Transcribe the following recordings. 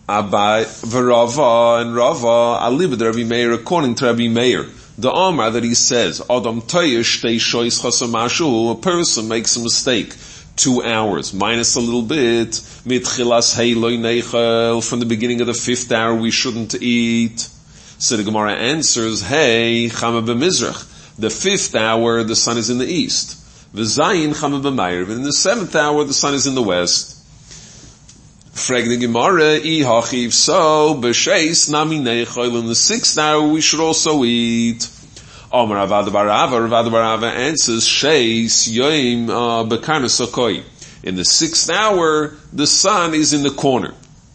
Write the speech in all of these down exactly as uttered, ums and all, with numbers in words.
Abai, V'Rava, and Rava, Alibid Rabbi Meir, according to Rabbi Meir, the Amar that he says, Adam Toyesh Tei Shois Chasamashu, a person makes a mistake, two hours, minus a little bit, Mitchilas Hei Loi Neichel, from the beginning of the fifth hour we shouldn't eat. So the Gemara answers, Hey, Chama B'Mizrach, the fifth hour the sun is in the east. V'Zayin Chama B'Mayr, and in the seventh hour the sun is in the west. Frag the Gemara, I hachiv, so, b'sheis nami neichol, in the sixth hour we should also eat. Amar Avad Barava, Avad Barava answers, sheis yoim b'karna sokoi. In the sixth hour, the sun is in the corner.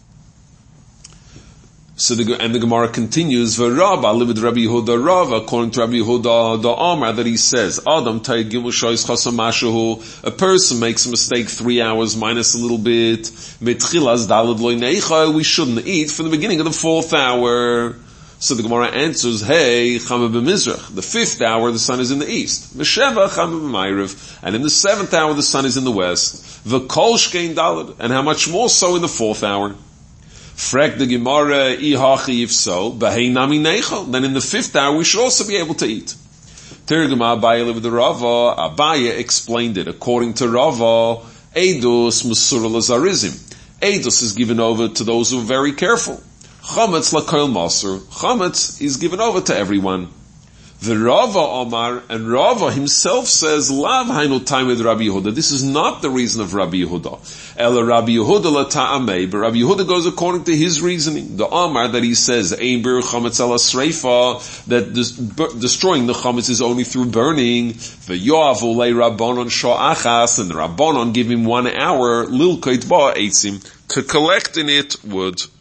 So the, and the Gemara continues, V'Rabba, Libid Rabbi Yehuda Rav, according to Rabbi Yehuda, the Amar that he says, Adam tay gimel shoyis chasam mashahu, a person makes a mistake three hours minus a little bit, mitchilas dalad loy neicha, we shouldn't eat from the beginning of the fourth hour. So the Gemara answers, hey, chama b'mizrach, the fifth hour the sun is in the east, v'sheva chama b'mayriv, and in the seventh hour the sun is in the west, v'kol shkein dalad, and how much more so in the fourth hour. Frek the Gemara, ihachi, if so, b'hei nami neichel. Then in the fifth hour we should also be able to eat. Tergama Abaye with the Rava, Abaye explained it. According to Rava, Eidos Musura Lazarizim. Eidos is given over to those who are very careful. Chametz lakoil masur. Chametz is given over to everyone. The Rava Omar, and Rava himself says, Lav hainu time with Rabbi Yehuda. This is not the reason of Rabbi Yehuda. Ela Rabbi Yehuda la ta'amei, but Rabbi Yehuda goes according to his reasoning. The Omar that he says, Ein bir chametz ala sreifa, that this, b- destroying the chametz is only through burning. V'yoav ulei rabbanon sha'achas, and the rabbanon give him one hour, lil koit ba eitzim, to collect in it wood.